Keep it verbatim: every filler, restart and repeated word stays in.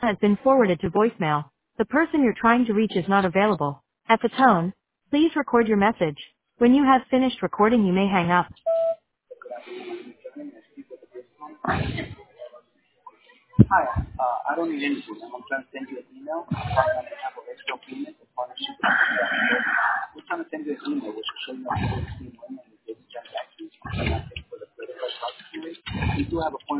has been forwarded to voicemail. The person you're trying to reach is not available. At the tone, please record your message. When you have finished recording, you may hang up. Hi, uh, I don't need anything. I'm trying to send you an email. I'm calling on behalf of Extra Payment in partnership with the We're trying to send you an email which will show you how to receive money and business transactions. I'm asking for the credit card processing rate. We do have a point